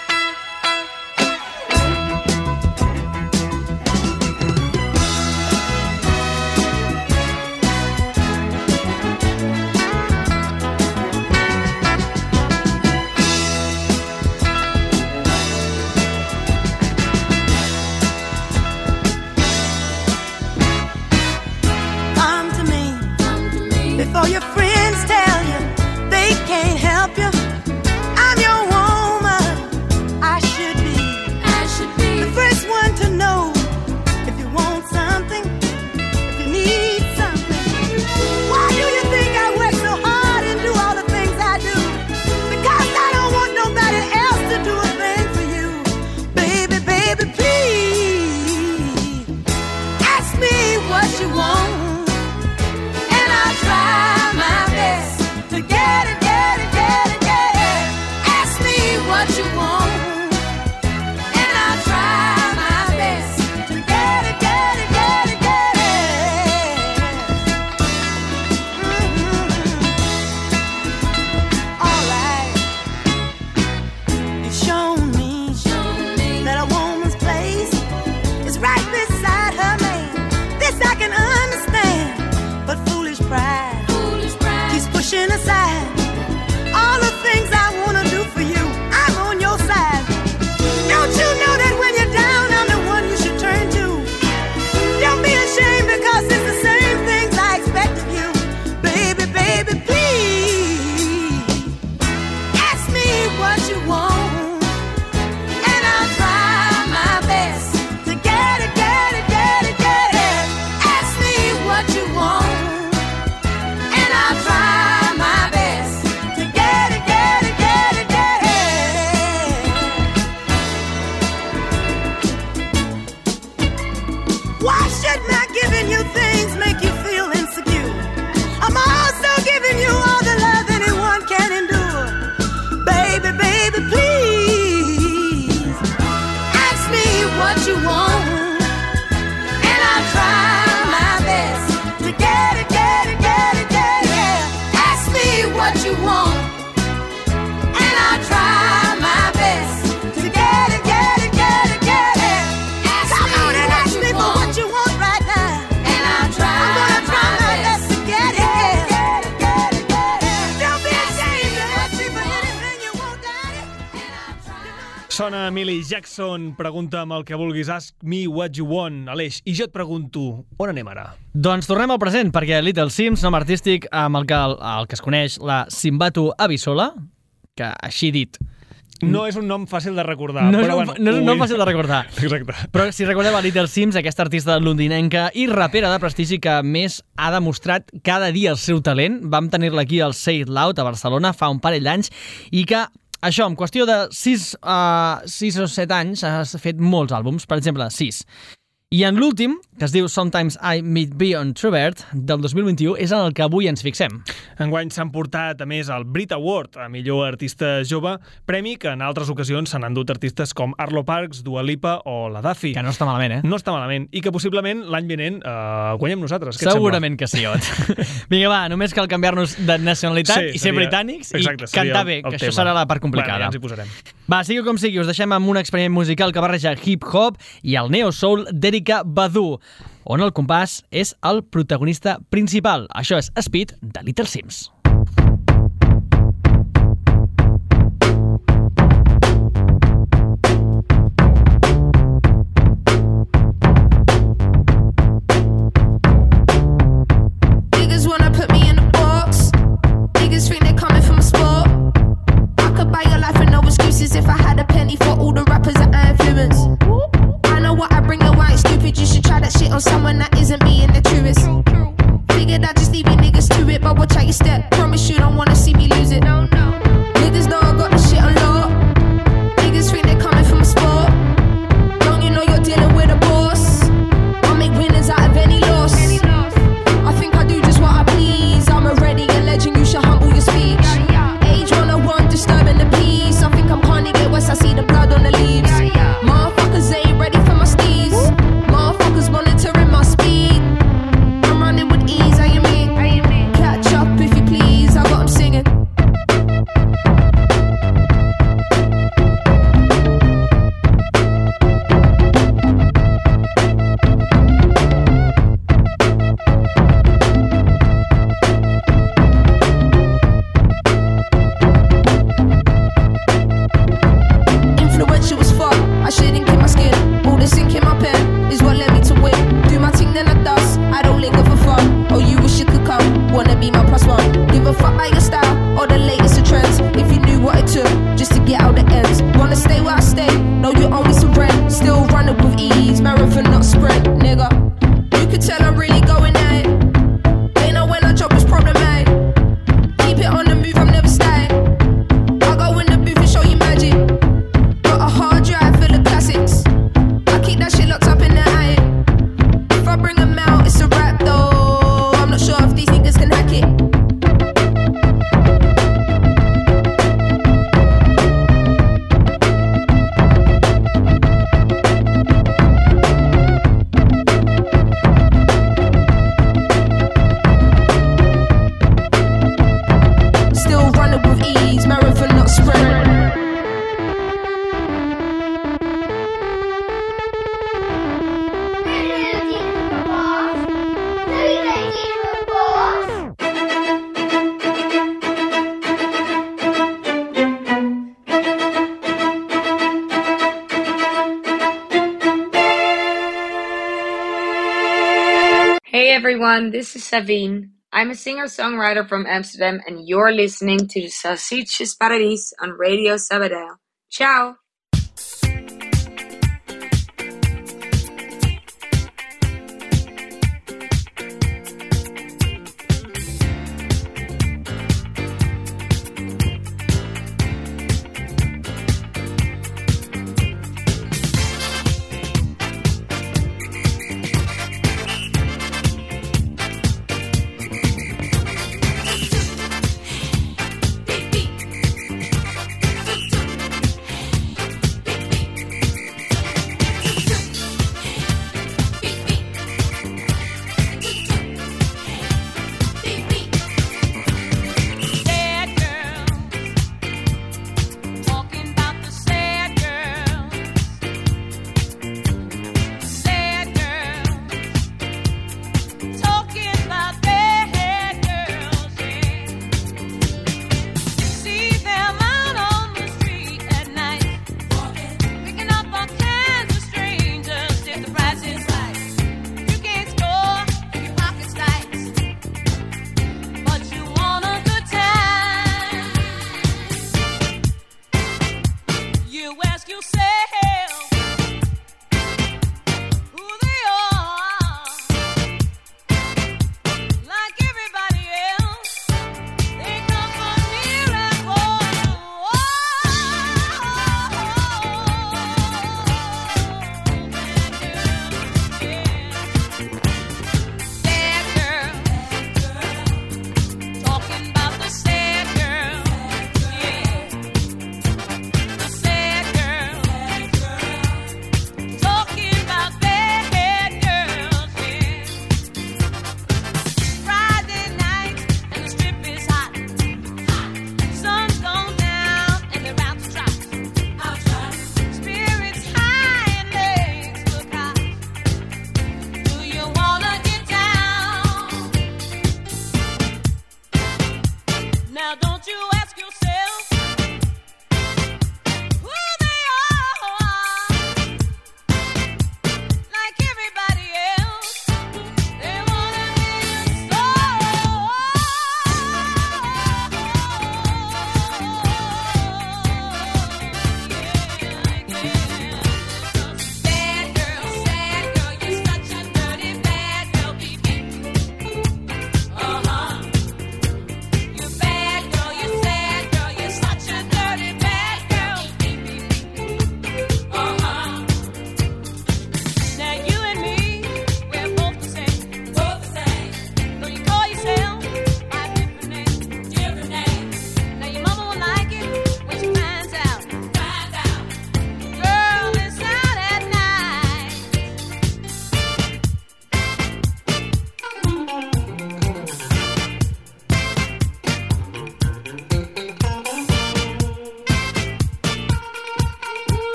Before your friends tell you they can't help you, I'm your woman. I should be. I should be the first one to know if you want something, if you need something. Why do you think I work so hard and do all the things I do? Because I don't want nobody else to do a thing for you. Baby, baby, please ask me what you want. Try my best to get it, get it, get it, get it. Ask me what you want, and I'll try my best to get it, get it, get it, get it. Mm-hmm. All right. You've shown me, shown me that a woman's place is right beside her man. This I can understand, but foolish pride pushing aside all the things I want to do for you. I'm on your side. Don't you know that when you're down, I'm the one you should turn to? Don't be ashamed because it's the same things I expect of you. Baby, baby, please ask me what you want, and I'll try my best to get it, get it, get it, get it. Ask me what you want, and I'll try. You things make you feel insecure. I'm also giving you all the love anyone can endure. Baby, baby, please ask me what you want, and I'll try my best to get it, get it, get it, get it. Ask me what you want, and I'll try my best to get it, get it, get it, get it. Come on and ask me for what you want right now. Sona Millie Jackson, pregunta'm el que vulguis, ask me what you want. Aleix, i jo et pregunto, on anem ara? Doncs tornem al present, perquè Little Sims, nom artístic amb el que, el que es coneix la Simbatu Abisola, que així dit... No és un nom fàcil de recordar. No, però és, un, bueno, no és un nom fàcil de recordar. Exacte. Però si recordeu a Little Sims, aquesta artista londinenca i rapera de prestigi que més ha demostrat cada dia el seu talent, vam tenir-la aquí al Say It Loud a Barcelona fa un parell d'anys, i que això, en qüestió de sis, uh, sis o set anys, has fet molts àlbums, per exemple, sis. I en l'últim, que es diu Sometimes I Might Be Introvert, del dos mil vint-i-u, és en el que avui ens fixem. Enguany s'han portat, a més, el Brit Award a millor artista jove, premi que en altres ocasions s'han endut artistes com Arlo Parks, Dua Lipa o la Daffy. Que no està malament, eh? No està malament, i que possiblement l'any vinent eh, guanyem nosaltres. Segurament que sí, Ot. Vinga, va, només cal canviar-nos de nacionalitat sí, i ser seria... britànics Exacte, i cantar bé, que tema. Això serà la part complicada. Bueno, ja ens hi posarem. Va, sigui com sigui, us deixem amb un experiment musical que barreja hip-hop i el neo-soul d'Erykah Badu, on el compàs és el protagonista principal. Això és Speed, de Little Sims. Niggas wanna put me on someone that isn't being the truest. Figured I'd just leave you niggas to it, but watch out your step. Promise you don't wanna see me lose it. No, no. Niggas know I got the shit on lock. Niggas think they're coming from a sport. Don't you know you're dealing with a boss? I'll make winners out of any loss. I think I do just what I please. I'm already a legend, you should humble your speech. Age one oh one, disturbing the peace. I think I'm Kanye West, I see the blood on the leaves. Motherfuckers ain't ready for my steez. Motherfuckers monitoring my speed. I'm running with ease, how you mean? Catch up if you please, I got 'em singing. Influential as fuck, I shouldn't keep my skin. All the ink in my pen is what led me to win. Do my thing then I dust, I don't linger for fun. Oh, you wish you could come, wanna be my plus one. Give a fuck about your style, or the latest of trends. If you knew what it took, just to get out the ends. Wanna stay where I stay, know you owe me some rent. Still running with ease, marathon not sprint, nigga. You can tell I'm really going at it. They know when I drop it's problematic. Keep it on the move, I'm never static. I go in the booth and show you magic. Got a hard drive full of classics. I keep that shit locked up in the attic. If I bring them out, it's a rap though. I'm not sure if these niggas can hack it. Still running with ease, marathon not sprint. Hey everyone, this is Savine. I'm a singer-songwriter from Amsterdam and you're listening to the Salsiches Paradies on Radio Sabadell. Ciao!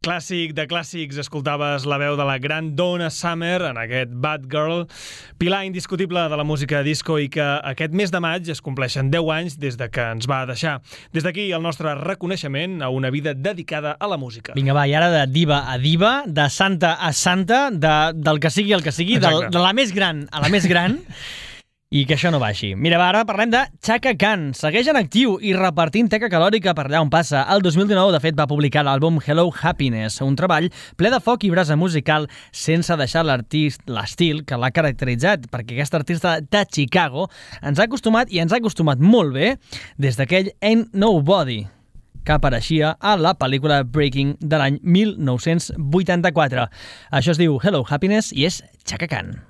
Clàssic de clàssics, escoltaves la veu de la gran Donna Summer en aquest Bad Girl, pilar indiscutible de la música disco i que aquest mes de maig es compleixen deu anys des de que ens va deixar. Des d'aquí el nostre reconeixement a una vida dedicada a la música. Vinga, va, i ara de diva a diva, de santa a santa, de, del que sigui el que sigui, del, de la més gran a la més gran, i que això no baixi. Mira, va, ara parlem de Chaka Khan. Segueix en actiu i repartint teca calòrica per allà on passa. El dos mil dinou, de fet, va publicar l'àlbum Hello Happiness, un treball ple de foc i brasa musical sense deixar l'estil que l'ha caracteritzat, perquè aquest artista de Chicago ens ha acostumat, i ens ha acostumat molt bé, des d'aquell Ain't Nobody, que apareixia a la pel·lícula Breaking de l'any mil nou-cents vuitanta-quatre. Això es diu Hello Happiness i és Chaka Khan.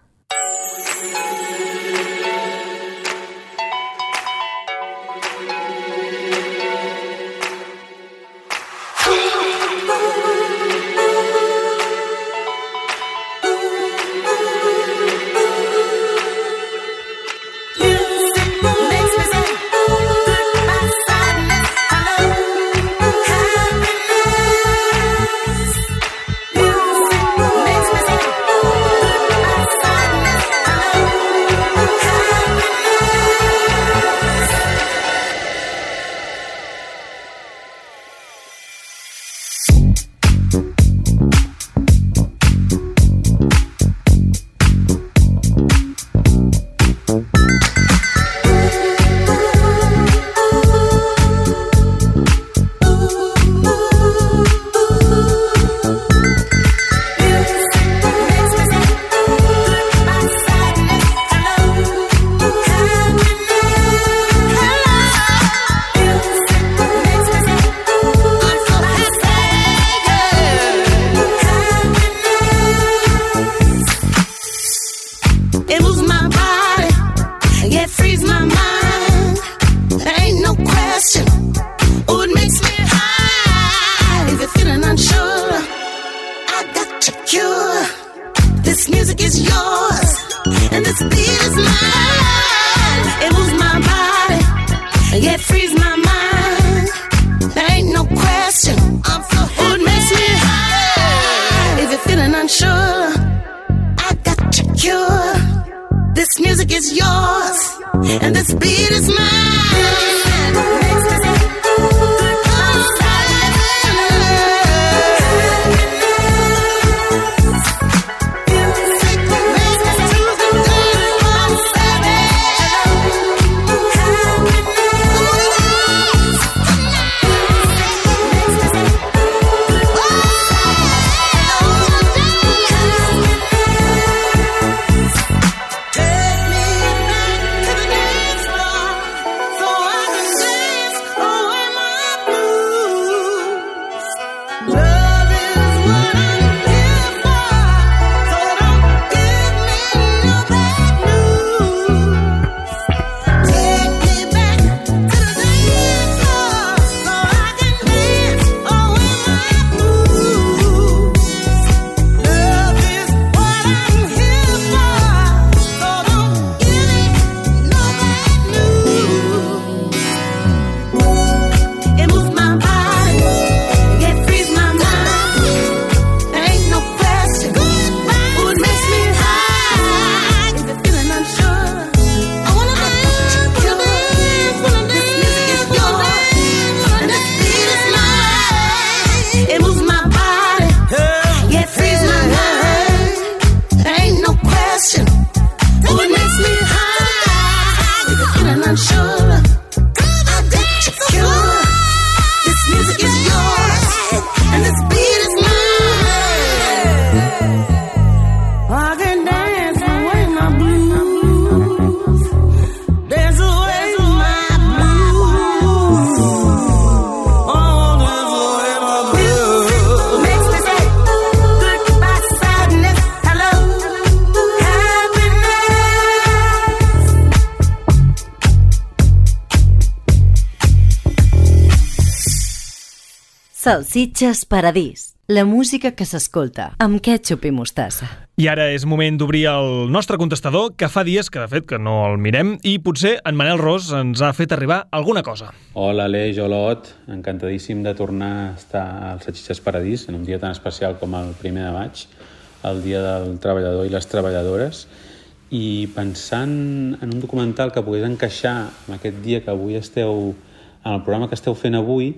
Salsitxes Paradís. La música que s'escolta, amb ketchup i mostassa. I ara és moment d'obrir el nostre contestador, que fa dies que, de fet, que no el mirem, i potser en Manel Ros ens ha fet arribar alguna cosa. Hola, Aleix, hola, Ot. Encantadíssim de tornar a estar al Salsitxes Paradís en un dia tan especial com el primer de maig, el dia del treballador i les treballadores, i pensant en un documental que pogués encaixar en aquest dia que avui esteu, en el programa que esteu fent avui,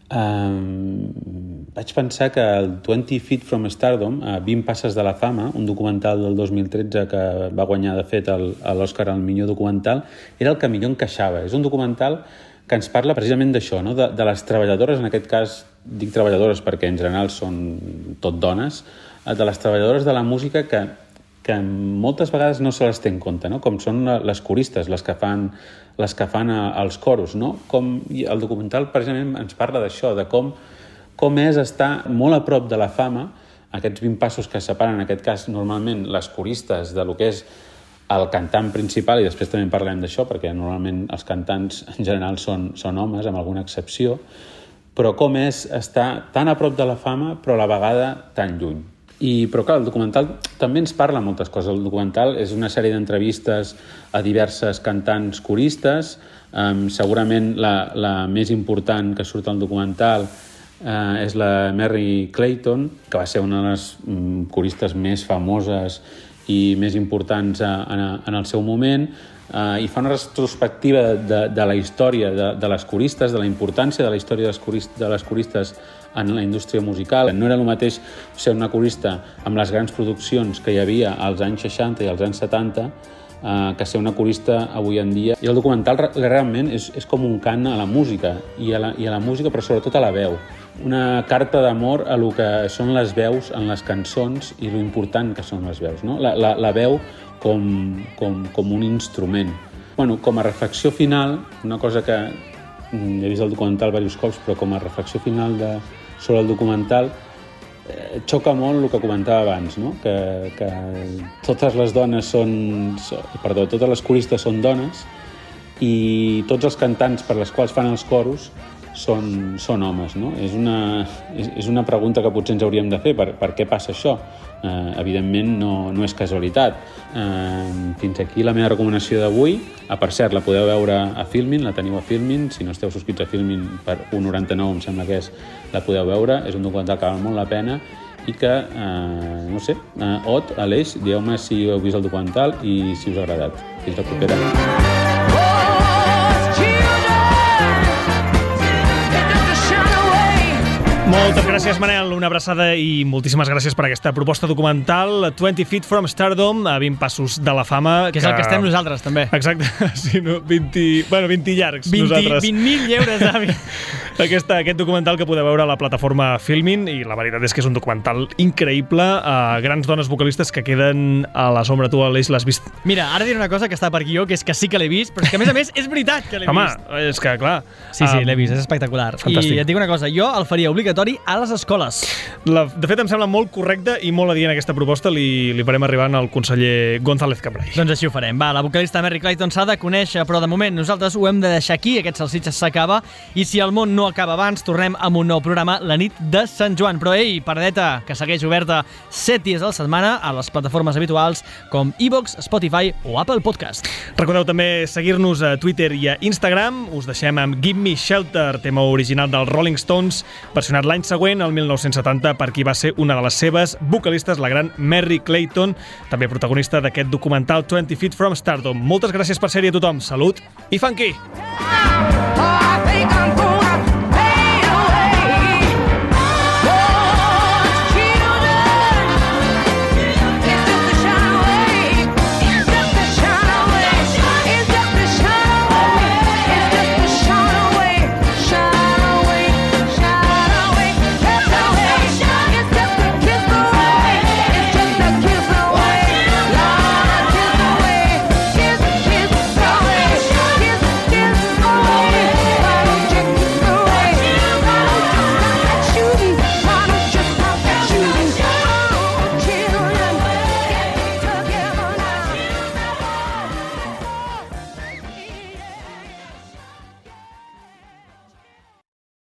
Um, vaig pensar que el twenty feet from Stardom, uh, vint passes de la fama, un documental del dos mil tretze que va guanyar de fet l'Oscar al millor documental, era el que millor encaixava. És un documental que ens parla precisament d'això, no? de, de les treballadores, en aquest cas dic treballadores perquè en general són tot dones, de les treballadores de la música que que moltes vegades no se les té en compte, no? Com són les coristes, les que fan, les que fan els coros. No? Com, el documental precisament ens parla d'això, de com, com és estar molt a prop de la fama, aquests vint passos que separen, en aquest cas, normalment, les coristes de lo que és el cantant principal, i després també parlem d'això, perquè normalment els cantants en general són, són homes, amb alguna excepció, però com és estar tan a prop de la fama, però a la vegada tan lluny. I, però clar, el documental també ens parla moltes coses. El documental és una sèrie d'entrevistes a diverses cantants coristes. Um, segurament la, la més important que surt al documental uh, és la Merry Clayton, que va ser una de les um, coristes més famoses i més importants a, a, en el seu moment, uh, i fa una retrospectiva de, de la història de, de les coristes, de la importància de la història de les, corist, de les coristes en la indústria musical. No era el mateix ser una corista amb les grans produccions que hi havia als anys seixanta i als anys setanta eh, que ser una corista avui en dia. I el documental realment és, és com un cant a la música, i a la, i a la música, però sobretot a la veu. Una carta d'amor a lo que són les veus en les cançons i lo important que són les veus. No? La, la, la veu com, com, com un instrument. Bueno, com a reflexió final, una cosa que he vist el documental diversos cops, però com a reflexió final de, sobre el documental, eh, xoca molt el que comentava abans, no? que, que totes les dones són, perdó, totes les coristes són dones i tots els cantants per les quals fan els coros són, són homes. No? És, una, és, és una pregunta que potser ens hauríem de fer. Per, per què passa això? Eh, evidentment no, no és casualitat. Eh, fins aquí la meva recomanació d'avui. Ah, per cert, la podeu veure a Filmin, la teniu a Filmin. Si no esteu subscrits a Filmin, per un coma noranta-nou em sembla que és, la podeu veure. És un documental que val molt la pena i que, eh, no sé, eh, Ot, Aleix, dieu-me si heu vist el documental i si us ha agradat. Fins la propera. Moltes gràcies, Manel, una abraçada i moltíssimes gràcies per aquesta proposta documental twenty feet from Stardom, a vint passos de la fama. Que és el que estem nosaltres, també. Exacte, sí, no? vint, bueno, vint llargs, vint, nosaltres. vint mil euros, avi. Aquesta, aquest documental que podeu veure a la plataforma Filmin, i la veritat és que és un documental increïble, a grans dones vocalistes que queden a la sombra. Tu, Aleix, l'has vist? Mira, ara diré una cosa que està per guió, que és que sí que l'he vist, però és que a més a més és veritat que l'he Home, vist. Home, és que clar... Sí, sí, l'he vist, és espectacular. Fantàstic. I et dic una cosa, jo el faria obligatori a les escoles. La, de fet, em sembla molt correcte i molt adient aquesta proposta. Li, li farem arribar al conseller González Cambray. Doncs així ho farem. Va, la vocalista Merry Clayton s'ha de conèixer, però de moment nosaltres ho hem de deixar aquí. Aquest Salsitxes s'acaba i si el món no acaba abans, tornem amb un nou programa la nit de Sant Joan. Però ei, paradeta, que segueix oberta set dies a la setmana a les plataformes habituals com iVoox, Spotify o Apple Podcast. Recordeu també seguir-nos a Twitter i a Instagram. Us deixem amb Give Me Shelter, tema original dels Rolling Stones, versionat l'any següent, el mil nou-cents setanta, per qui va ser una de les seves vocalistes, la gran Merry Clayton, també protagonista d'aquest documental twenty feet from Stardom. Moltes gràcies per ser-hi a tothom. Salut i funky!